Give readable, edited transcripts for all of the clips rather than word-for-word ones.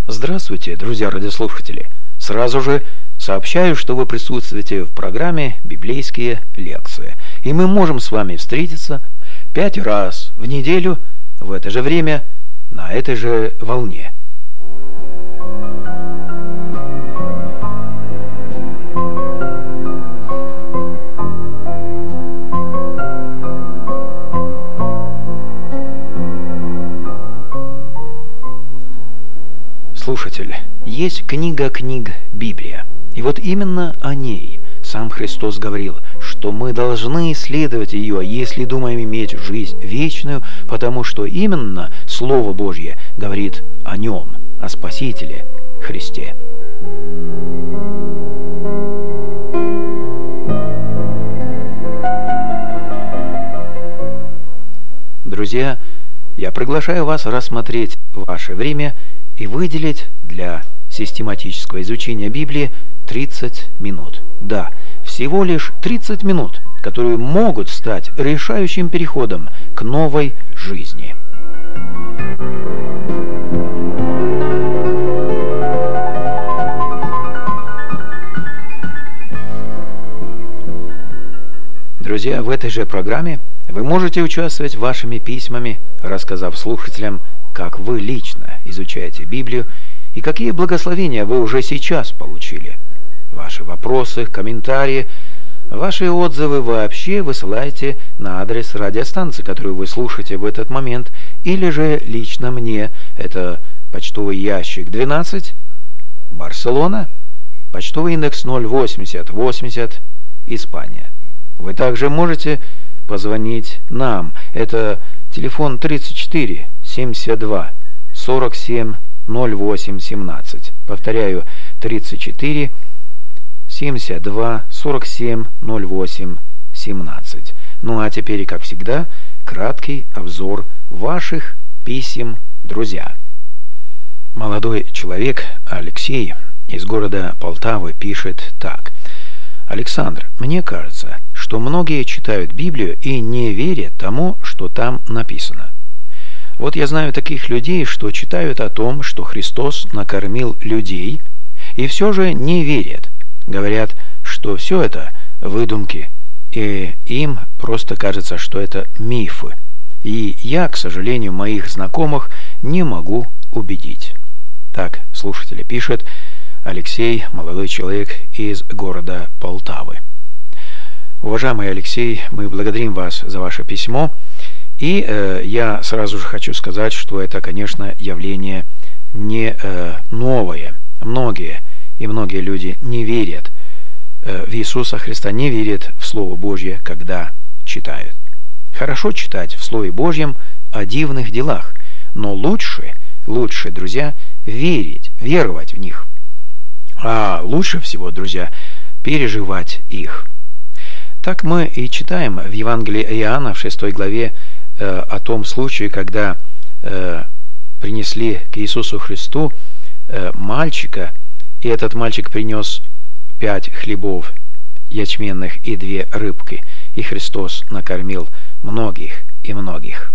Здравствуйте, друзья радиослушатели! Сразу же сообщаю, что вы присутствуете в программе «Библейские лекции». И мы можем с вами встретиться 5 раз в неделю в это же время, на этой же волне. Слушатель, есть книга книг Библия. И вот именно о ней сам Христос говорил, что мы должны исследовать ее, если думаем иметь жизнь вечную, потому что именно Слово Божье говорит о нем, о Спасителе Христе. Друзья, я приглашаю вас рассмотреть ваше время и выделить для систематического изучения Библии 30 минут. Да, всего лишь 30 минут, которые могут стать решающим переходом к новой жизни. Друзья, в этой же программе вы можете участвовать вашими письмами, рассказав слушателям, как вы лично изучаете Библию и какие благословения вы уже сейчас получили. Ваши вопросы, комментарии, ваши отзывы вообще высылайте на адрес радиостанции, которую вы слушаете в этот момент, или же лично мне. Это почтовый ящик 12, Барселона, почтовый индекс 08080, Испания. Вы также можете позвонить нам. Это телефон 34 72 47 08 17. Повторяю, 34 72 47 08 17. Ну а теперь, как всегда, краткий обзор ваших писем, друзья. Молодой человек Алексей из города Полтавы пишет так. Александр, мне кажется, что многие читают Библию и не верят тому, что там написано. Вот я знаю таких людей, что читают о том, что Христос накормил людей, и все же не верят. Говорят, что все это выдумки, и им просто кажется, что это мифы. И я, к сожалению, моих знакомых не могу убедить. Так слушатель пишет Алексей, молодой человек из города Полтавы. Уважаемый Алексей, мы благодарим вас за ваше письмо. И я сразу же хочу сказать, что это, конечно, явление не новое. Многие люди не верят в Иисуса Христа, не верят в Слово Божье, когда читают. Хорошо читать в Слове Божьем о дивных делах, но лучше, друзья, веровать в них. А лучше всего, друзья, переживать их. Так мы и читаем в Евангелии Иоанна в 6 главе о том случае, когда принесли к Иисусу Христу мальчика, и этот мальчик принес 5 хлебов ячменных и 2 рыбки, и Христос накормил многих и многих.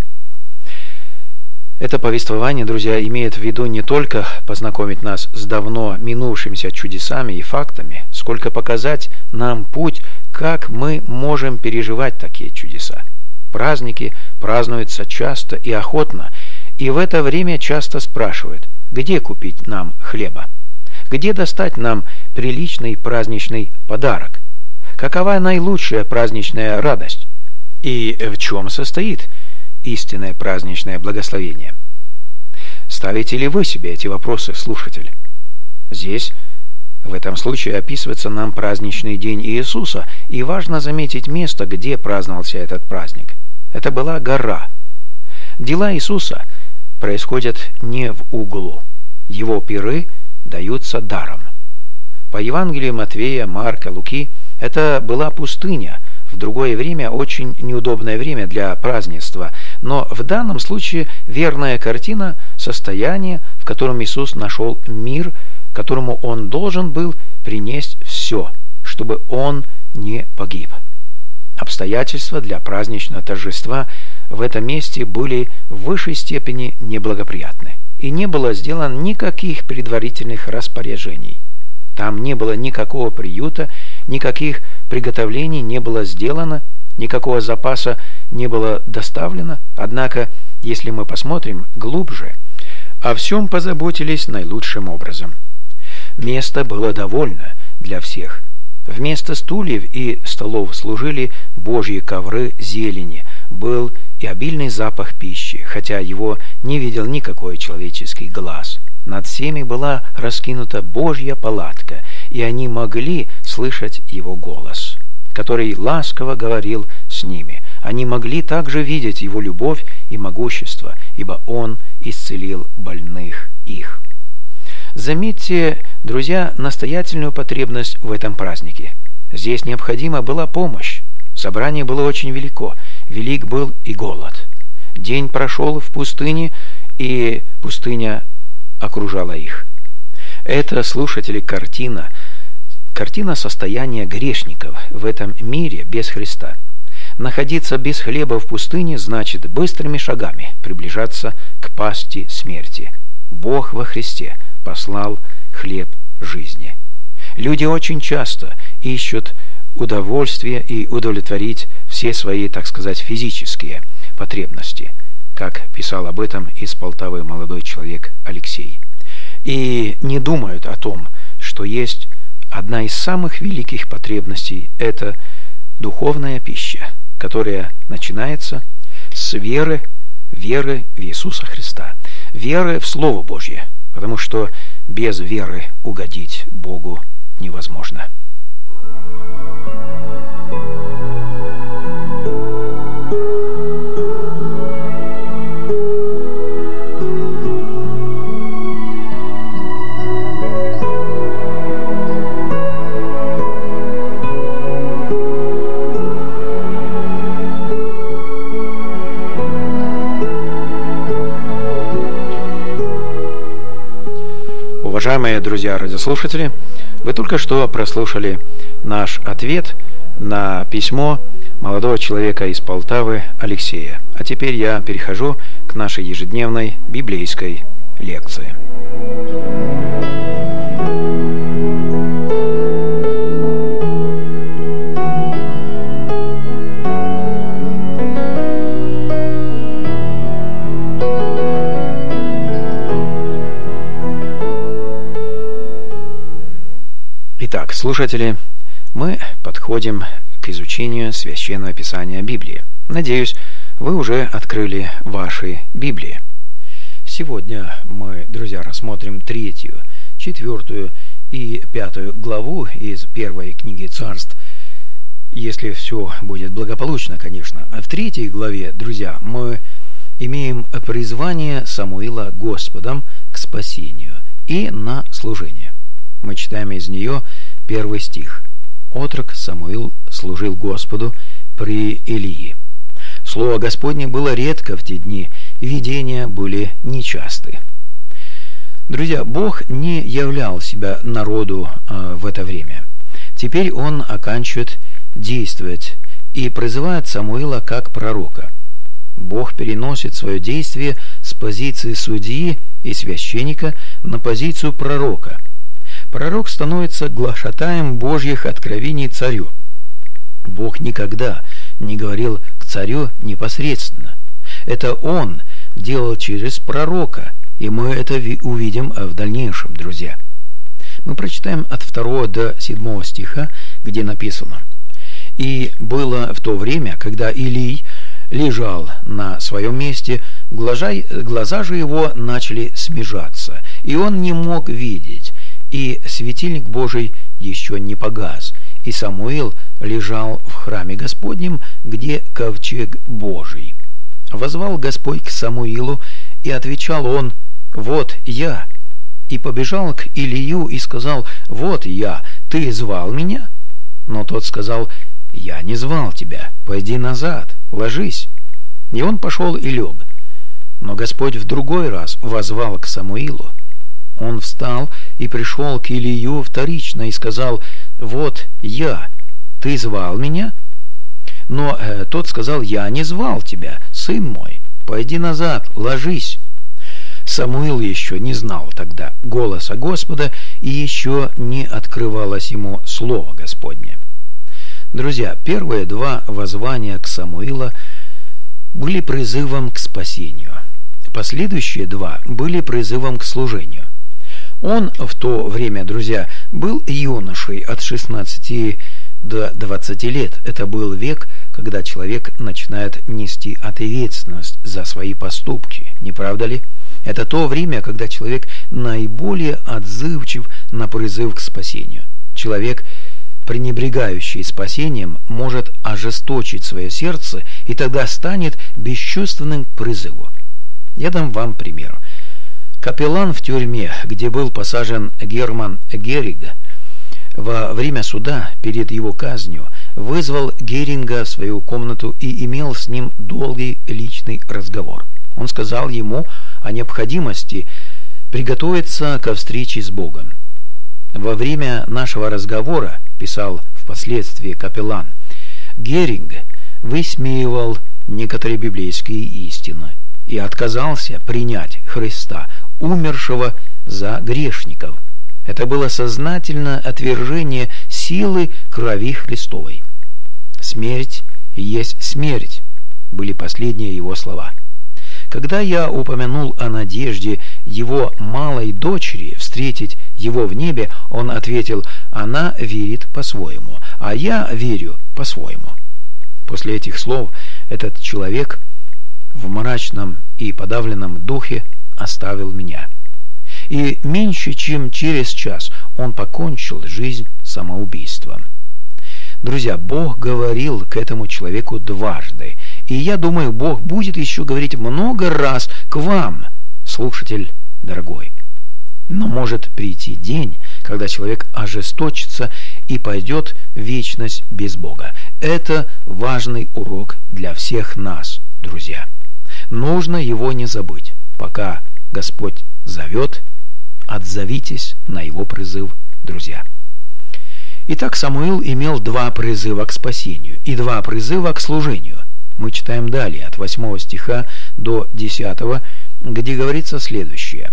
Это повествование, друзья, имеет в виду не только познакомить нас с давно минувшимися чудесами и фактами, сколько показать нам путь, как мы можем переживать такие чудеса. Праздники празднуются часто и охотно, и в это время часто спрашивают, где купить нам хлеба, где достать нам приличный праздничный подарок, какова наилучшая праздничная радость и в чем состоит истинное праздничное благословение. Ставите ли вы себе эти вопросы, слушатель? Здесь, в этом случае, описывается нам праздничный день Иисуса, и важно заметить место, где праздновался этот праздник. Это была гора. Дела Иисуса происходят не в углу. Его пиры даются даром. По Евангелию Матвея, Марка, Луки это была пустыня, в другое время очень неудобное время для празднества, но в данном случае верная картина состояния, в котором Иисус нашел мир, которому Он должен был принести все, чтобы Он не погиб. Обстоятельства для праздничного торжества в этом месте были в высшей степени неблагоприятны. и не было сделано никаких предварительных распоряжений. Там не было никакого приюта, никаких приготовлений не было сделано, никакого запаса не было доставлено. Однако, если мы посмотрим глубже, о всем позаботились наилучшим образом. Места было довольно для всех. Вместо стульев и столов служили божьи ковры зелени, был и обильный запах пищи, хотя его не видел никакой человеческий глаз. Над всеми была раскинута Божья палатка, и они могли слышать его голос, который ласково говорил с ними. Они могли также видеть его любовь и могущество, ибо он исцелил больных их. Заметьте, друзья, настоятельную потребность в этом празднике. Здесь необходима была помощь. Собрание было очень велико, велик был и голод. День прошел в пустыне, и пустыня окружала их. Это, слушатели, картина состояния грешников в этом мире без Христа. Находиться без хлеба в пустыне значит быстрыми шагами приближаться к пасти смерти. Бог во Христе послал хлеб жизни. Люди очень часто ищут удовольствие и удовлетворить все свои, так сказать, физические потребности, как писал об этом из Полтавы молодой человек Алексей. И не думают о том, что есть одна из самых великих потребностей – это духовная пища, которая начинается с веры в Иисуса Христа, веры в Слово Божье, потому что без веры угодить Богу невозможно. Уважаемые друзья радиослушатели, вы только что прослушали наш ответ на письмо молодого человека из Полтавы Алексея. А теперь я перехожу к нашей ежедневной библейской лекции. Итак, слушатели, мы подходим к изучению Священного Писания Библии. Надеюсь, вы уже открыли ваши Библии. Сегодня мы, друзья, рассмотрим 3, 4 и 5 главу из первой книги Царств, если все будет благополучно, конечно. В 3 главе, друзья, мы имеем призвание Самуила Господом к спасению и на служение. Мы читаем из нее 1 стих. «Отрок Самуил служил Господу при Илии. Слово Господне было редко в те дни, видения были нечасты». Друзья, Бог не являл себя народу в это время. Теперь Он оканчивает действовать и призывает Самуила как пророка. Бог переносит свое действие с позиции судьи и священника на позицию пророка. Пророк становится глашатаем Божьих откровений царю. Бог никогда не говорил к царю непосредственно. Это Он делал через пророка, и мы это увидим в дальнейшем, друзья. Мы прочитаем от 2 до 7 стиха, где написано: «И было в то время, когда Илий лежал на своем месте, глаза же его начали смежаться, и он не мог видеть, и светильник Божий еще не погас, и Самуил лежал в храме Господнем, где ковчег Божий. Возвал Господь к Самуилу, и отвечал он: «Вот я». И побежал к Илию и сказал: «Вот я, ты звал меня?» Но тот сказал: «Я не звал тебя, пойди назад, ложись». И он пошел и лег. Но Господь в другой раз воззвал к Самуилу. Он встал и пришел к Илию вторично и сказал: «Вот я, ты звал меня?» Но тот сказал: «Я не звал тебя, сын мой, пойди назад, ложись». Самуил еще не знал тогда голоса Господа, и еще не открывалось ему Слово Господне. Друзья, первые два воззвания к Самуила были призывом к спасению. Последующие два были призывом к служению. Он в то время, друзья, был юношей от 16 до 20 лет. Это был век, когда человек начинает нести ответственность за свои поступки, не правда ли? Это то время, когда человек наиболее отзывчив на призыв к спасению. Человек, пренебрегающий спасением, может ожесточить свое сердце и тогда станет бесчувственным к призыву. Я дам вам пример. Капеллан в тюрьме, где был посажен Герман Геринг, во время суда перед его казнью вызвал Геринга в свою комнату и имел с ним долгий личный разговор. Он сказал ему о необходимости приготовиться ко встрече с Богом. Во время нашего разговора, писал впоследствии капеллан, Геринг высмеивал некоторые библейские истины и отказался принять Христа, умершего за грешников. Это было сознательное отвержение силы крови Христовой. «Смерть есть смерть» были последние его слова. Когда я упомянул о надежде его малой дочери встретить его в небе, он ответил: «Она верит по-своему, а я верю по-своему». После этих слов этот человек в мрачном и подавленном духе оставил меня. И меньше чем через час он покончил жизнь самоубийством. Друзья, Бог говорил к этому человеку дважды, и я думаю, Бог будет еще говорить много раз к вам, слушатель дорогой. Но может прийти день, когда человек ожесточится и пойдет в вечность без Бога. Это важный урок для всех нас, друзья. Нужно его не забыть. Пока Господь зовет, отзовитесь на его призыв, друзья. Итак, Самуил имел два призыва к спасению и два призыва к служению. Мы читаем далее, от 8 стиха до 10, где говорится следующее.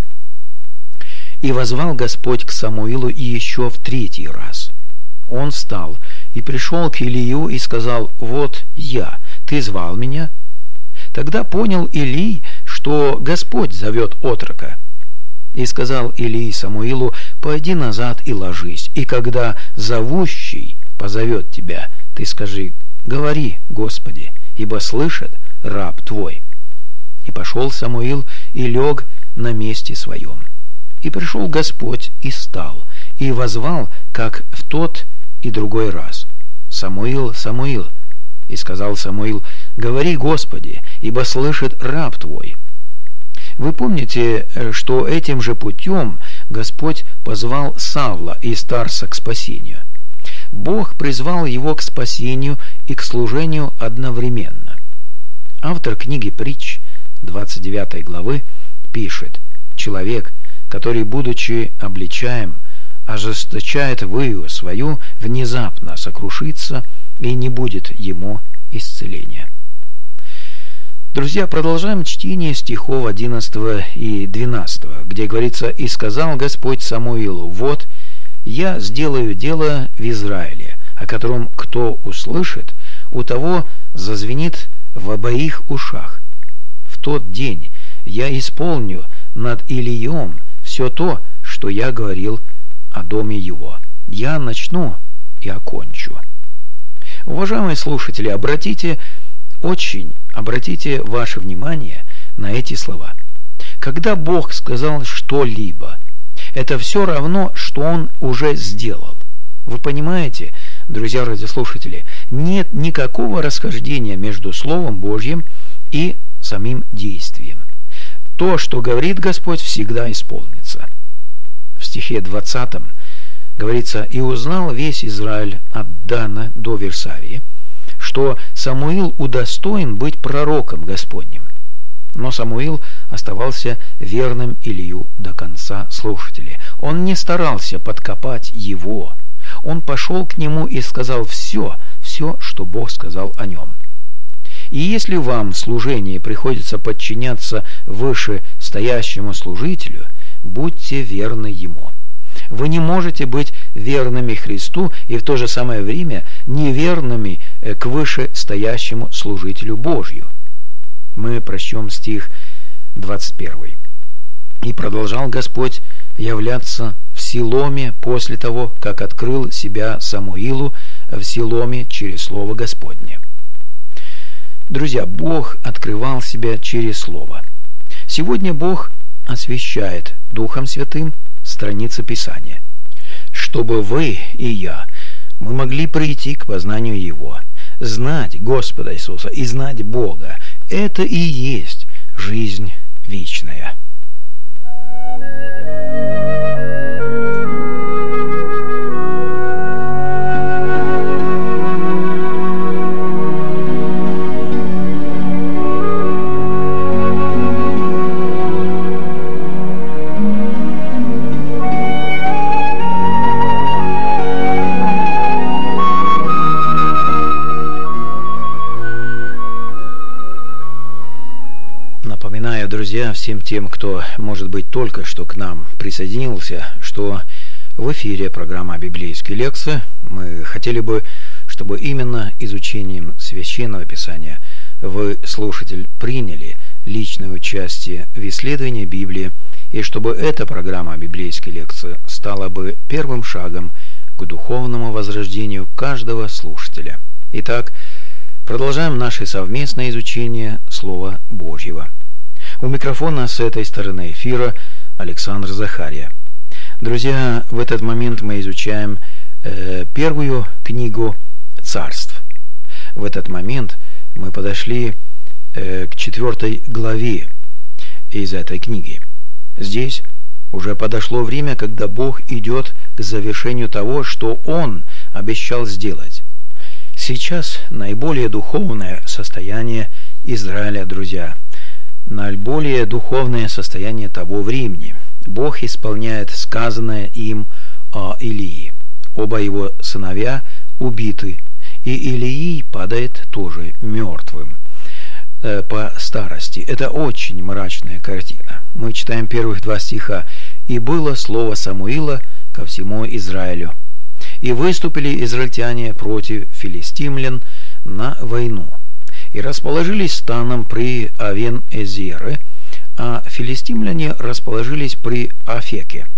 «И воззвал Господь к Самуилу и еще в 3-й раз. Он встал и пришел к Илию и сказал: „Вот я, ты звал меня?“ Тогда понял Илий, что Господь зовет отрока. И сказал Илий Самуилу: „Пойди назад и ложись, и когда зовущий позовет тебя, ты скажи: „Говори, Господи, ибо слышит раб твой“. И пошел Самуил и лег на месте своем. И пришел Господь и стал, и воззвал, как в тот и другой раз: „Самуил, Самуил“. И сказал Самуил: „Говори, Господи, ибо слышит раб твой“. Вы помните, что этим же путем Господь позвал Савла из Тарса к спасению. Бог призвал его к спасению и к служению одновременно. Автор книги Притч 29 главы пишет: «Человек, который, будучи обличаем, ожесточает выю свою, внезапно сокрушится, и не будет ему исцеления». Друзья, продолжаем чтение стихов 11 и 12, где говорится: «И сказал Господь Самуилу: „Вот я сделаю дело в Израиле, о котором кто услышит, у того зазвенит в обоих ушах. В тот день я исполню над Илием все то, что я говорил о доме его. Я начну и окончу». Уважаемые слушатели, обратите ваше внимание на эти слова. Когда Бог сказал что-либо, это все равно, что Он уже сделал. Вы понимаете, друзья радиослушатели, нет никакого расхождения между Словом Божьим и самим действием. То, что говорит Господь, всегда исполнится. В стихе 20 говорится: «И узнал весь Израиль от Дана до Вирсавии, что Самуил удостоен быть пророком Господним». Но Самуил оставался верным Илию до конца, слушатели. Он не старался подкопать его. Он пошел к нему и сказал все, что Бог сказал о нем. И если вам в служении приходится подчиняться выше стоящему служителю, будьте верны ему. Вы не можете быть верными Христу и в то же самое время неверными к вышестоящему служителю Божью. Мы прочтем стих 21. «И продолжал Господь являться в Силоме после того, как открыл себя Самуилу в Силоме через Слово Господне». Друзья, Бог открывал себя через Слово. Сегодня Бог освящает Духом Святым страницы Писания, чтобы вы и я, мы могли прийти к познанию Его, знать Господа Иисуса и знать Бога. Это и есть жизнь вечная. Напоминаю, друзья, всем тем, кто, может быть, только что к нам присоединился, что в эфире программа «Библейские лекции». Мы хотели бы, чтобы именно изучением Священного Писания вы, слушатель, приняли личное участие в исследовании Библии, и чтобы эта программа «Библейские лекции» стала бы первым шагом к духовному возрождению каждого слушателя. Итак, продолжаем наше совместное изучение Слова Божьего. У микрофона с этой стороны эфира Александр Захария. Друзья, в этот момент мы изучаем первую книгу Царств. В этот момент мы подошли к 4 главе из этой книги. Здесь уже подошло время, когда Бог идет к завершению того, что Он обещал сделать. Сейчас наиболее духовное состояние Израиля, друзья, наиболее духовное состояние того времени. Бог исполняет сказанное им о Илии. Оба его сыновья убиты, и Илии падает тоже мертвым по старости. Это очень мрачная картина. Мы читаем первых 2 стиха. «И было слово Самуила ко всему Израилю. И выступили израильтяне против филистимлян на войну, и расположились станом при Авен-Эзере, а филистимляне расположились при Афеке.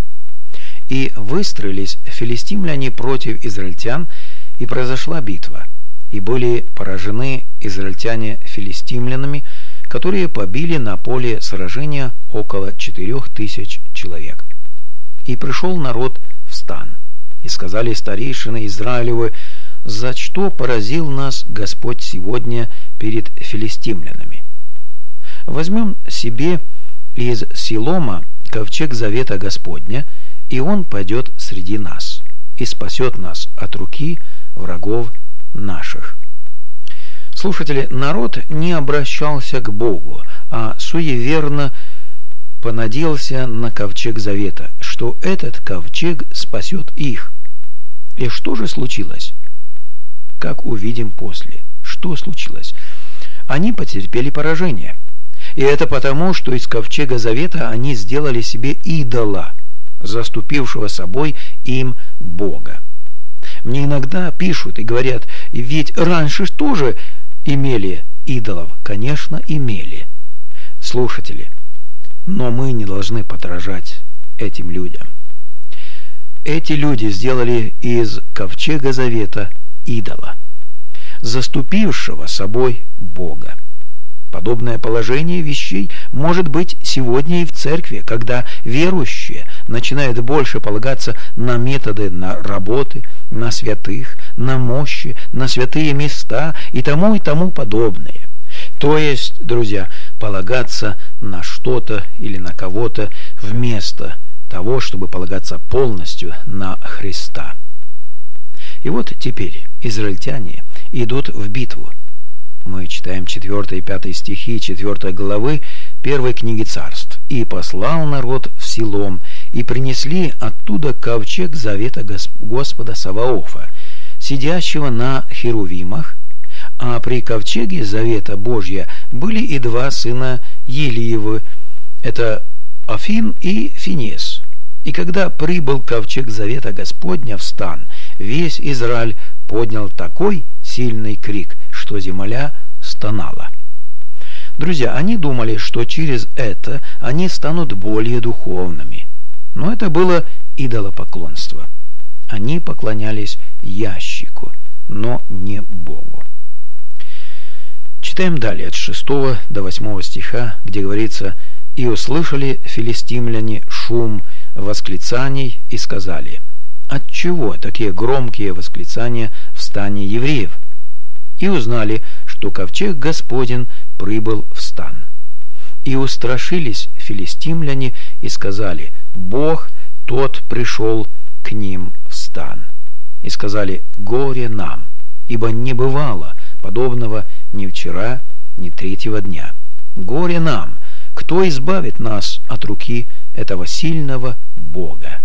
И выстроились филистимляне против израильтян, и произошла битва, и были поражены израильтяне филистимлянами, которые побили на поле сражения около 4000 человек. И пришел народ в стан, и сказали старейшины Израилевы: за что поразил нас Господь сегодня перед филистимлянами? Возьмем себе из Силома ковчег завета Господня, и он пойдет среди нас, и спасет нас от руки врагов наших». Слушатели, народ не обращался к Богу, а суеверно понадеялся на ковчег завета, что этот ковчег спасет их. И что же случилось? Как увидим после. Что случилось? Они потерпели поражение. И это потому, что из ковчега завета они сделали себе идола, заступившего собой им Бога. Мне иногда пишут и говорят: ведь раньше тоже имели идолов. Конечно, имели. Слушатели, но мы не должны подражать этим людям. Эти люди сделали из ковчега завета идола, заступившего собой Бога. Подобное положение вещей может быть сегодня и в церкви, когда верующие начинают больше полагаться на методы, на работы, на святых, на мощи, на святые места и тому подобное. То есть, друзья, полагаться на что-то или на кого-то вместо того, чтобы полагаться полностью на Христа. И вот теперь израильтяне идут в битву. Мы читаем 4 и 5 стихи 4 главы 1 книги Царств. «И послал народ в Силом, и принесли оттуда ковчег завета Господа Саваофа, сидящего на херувимах, а при ковчеге завета Божья были и 2 сына Елиевы, Это Афин и Финес. И когда прибыл ковчег завета Господня в стан, весь Израиль поднял такой сильный крик, что земля стонала. Друзья, они думали, что через это они станут более духовными. Но это было идолопоклонство. Они поклонялись ящику, но не Богу. Читаем далее от 6 до 8 стиха, где говорится: «И услышали филистимляне шум восклицаний и сказали: отчего такие громкие восклицания в стане евреев? И узнали, что ковчег Господень прибыл в стан. И устрашились филистимляне и сказали: Бог тот пришел к ним в стан. И сказали: горе нам, ибо не бывало подобного ни вчера, ни третьего дня. Горе нам, кто избавит нас от руки этого сильного Бога?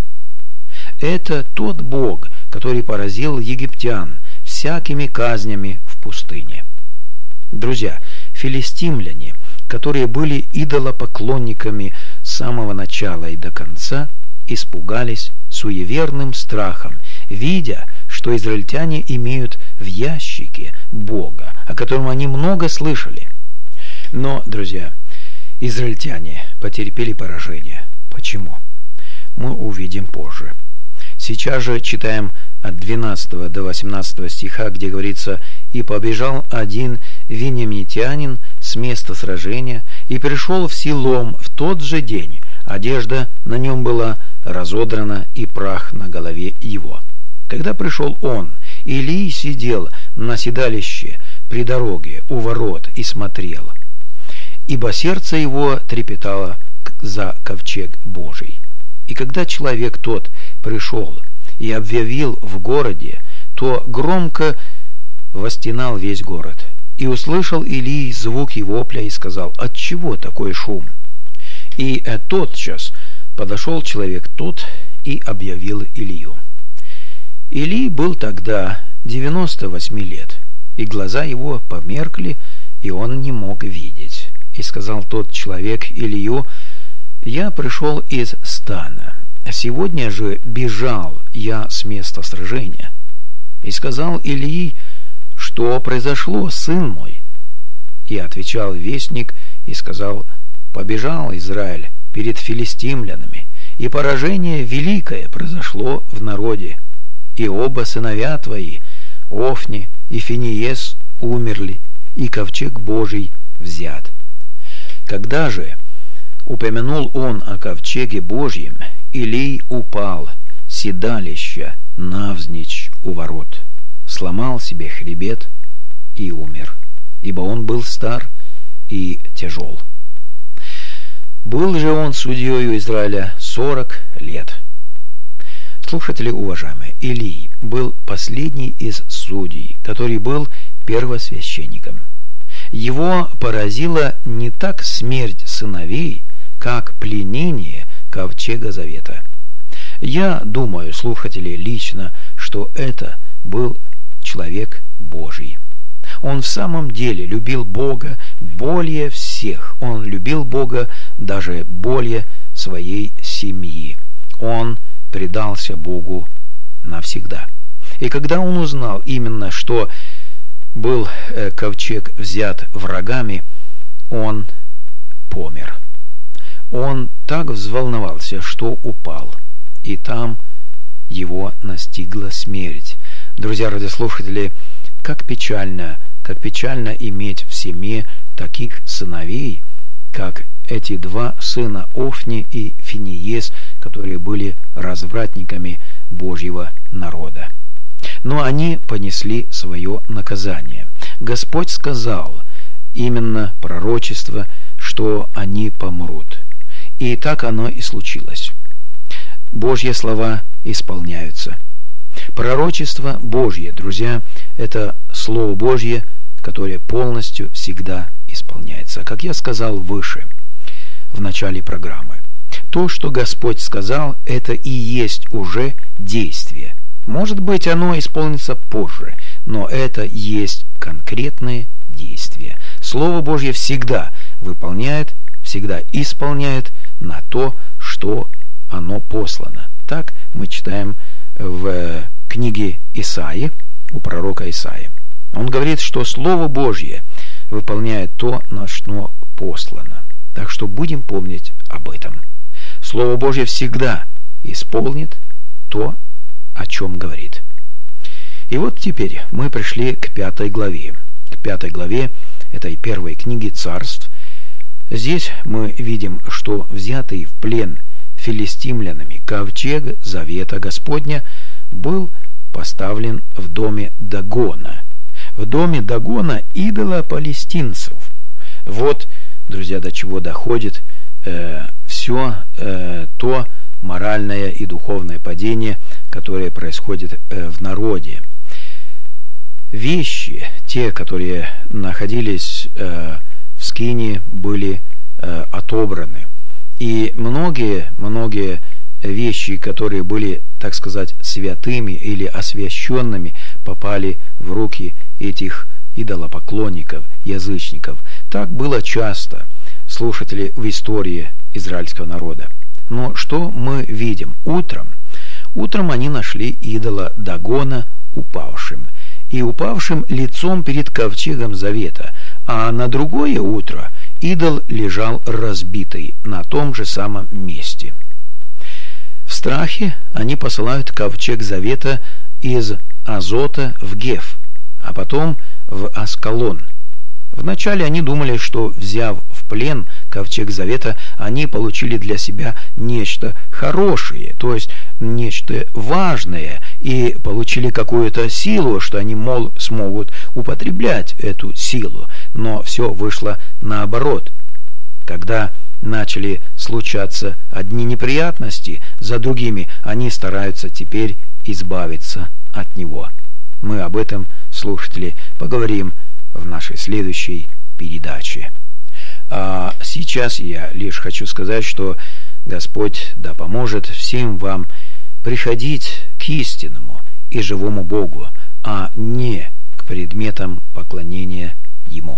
Это тот Бог, который поразил египтян всякими казнями в пустыне». Друзья, филистимляне, которые были идолопоклонниками с самого начала и до конца, испугались суеверным страхом, видя, что израильтяне имеют в ящике Бога, о котором они много слышали. Но, друзья, израильтяне потерпели поражение. Почему? Мы увидим позже. Сейчас же читаем от 12 до 18 стиха, где говорится: «И побежал один вениаминитянин с места сражения, и пришел в Силом в тот же день. Одежда на нем была разодрана, и прах на голове его. Когда пришел он, Илий сидел на седалище при дороге у ворот и смотрел, ибо сердце его трепетало за ковчег Божий. И когда человек тот пришел и объявил в городе, то громко восстенал весь город. И услышал Илий звук его вопля и сказал: отчего такой шум? И тотчас подошел человек тот и объявил Илию. Илий был тогда 98 лет, и глаза его померкли, и он не мог видеть. И сказал тот человек Илию: я пришел из стана, сегодня же бежал я с места сражения. И сказал Илий: что произошло, сын мой? И отвечал вестник и сказал: побежал Израиль перед филистимлянами, и поражение великое произошло в народе, и оба сыновья твои, Офни и Финиес, умерли, и ковчег Божий взят. Когда же упомянул он о ковчеге Божьем, Илий упал с седалища навзничь у ворот, сломал себе хребет и умер, ибо он был стар и тяжел. Был же он судьею Израиля 40 лет. Слушатели уважаемые, Илий был последний из судей, который был первосвященником. Его поразила не так смерть сыновей, как пленение ковчега завета. Я думаю, слушатели, лично, что это был человек Божий. Он в самом деле любил Бога более всех. Он любил Бога даже более своей семьи. Он предался Богу навсегда. И когда он узнал именно, что был ковчег взят врагами, он помер. Он так взволновался, что упал, и там его настигла смерть. Друзья радиослушатели, как печально иметь в семье таких сыновей, как эти два сына Офни и Финиес, которые были развратниками Божьего народа. Но они понесли свое наказание. Господь сказал именно пророчество, что они помрут. И так оно и случилось. Божьи слова исполняются. Пророчество Божье, друзья, это Слово Божье, которое полностью всегда исполняется. Как я сказал выше, в начале программы, то, что Господь сказал, это и есть уже действие. Может быть, оно исполнится позже, но это есть конкретное действие. Слово Божье всегда выполняет все всегда исполняет на то, что оно послано. Так мы читаем в книге Исаии, у пророка Исаии. Он говорит, что Слово Божье выполняет то, на что послано. Так что будем помнить об этом. Слово Божье всегда исполнит то, о чем говорит. И вот теперь мы пришли к 5 главе. К 5 главе этой первой книги Царств. Здесь мы видим, что взятый в плен филистимлянами ковчег завета Господня был поставлен в доме Дагона. В доме Дагона, идола палестинцев. Вот, друзья, до чего доходит все то моральное и духовное падение, которое происходит в народе. Вещи, те, которые находились в скинии, были отобраны. И многие вещи, которые были, так сказать, святыми или освященными, попали в руки этих идолопоклонников, язычников. Так было часто, слушатели, в истории израильского народа. Но что мы видим? Утром они нашли идола Дагона упавшим. И упавшим лицом перед ковчегом завета. А на другое утро идол лежал разбитый на том же самом месте. В страхе они посылают ковчег завета из Азота в Геф, а потом в Аскалон. Вначале они думали, что, взяв в плен ковчег завета, они получили для себя нечто хорошее, то есть нечто важное, и получили какую-то силу, что они, мол, смогут употреблять эту силу. Но все вышло наоборот. Когда начали случаться одни неприятности за другими, они стараются теперь избавиться от него. Мы об этом, слушатели, поговорим в нашей следующей передаче. А сейчас я лишь хочу сказать, что Господь да поможет всем вам приходить к истинному и живому Богу, а не к предметам поклонения Ему.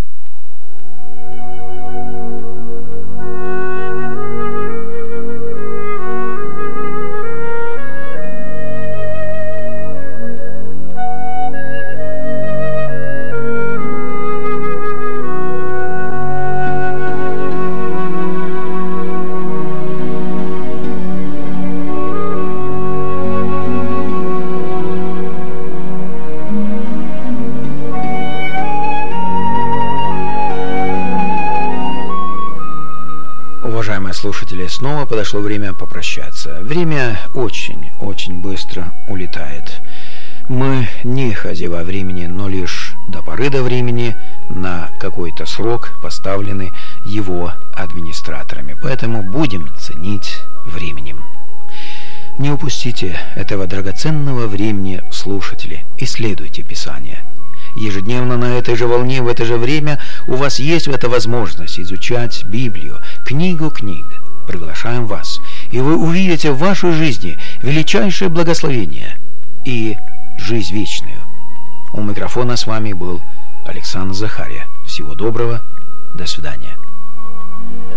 Слушатели, снова подошло время попрощаться. Время очень быстро улетает. Мы не хозяева времени, но лишь до поры до времени на какой-то срок поставлены его администраторами. Поэтому будем ценить временем. Не упустите этого драгоценного времени, слушатели. Исследуйте Писание. Ежедневно на этой же волне, в это же время у вас есть эта возможность изучать Библию, книгу книг. Приглашаем вас, и вы увидите в вашей жизни величайшее благословение и жизнь вечную. У микрофона с вами был Александр Захария. Всего доброго, до свидания.